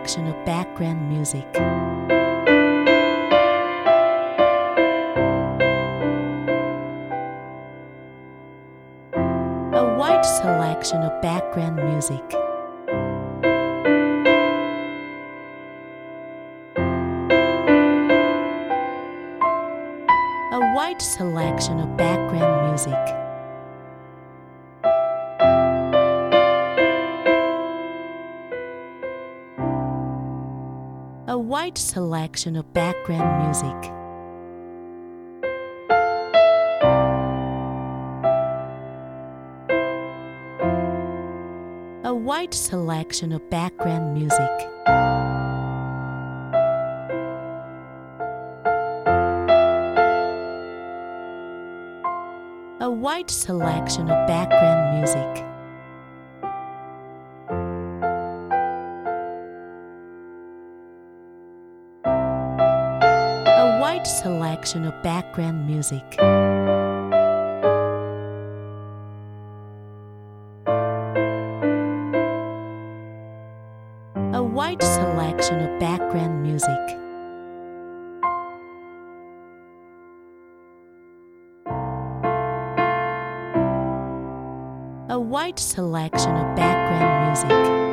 selection of background music. A wide selection of background music. A wide selection of background music. A wide selection of background music. A wide selection of background music. A wide selection of background music. A wide selection of background music. A wide selection of background music. A wide selection of background music.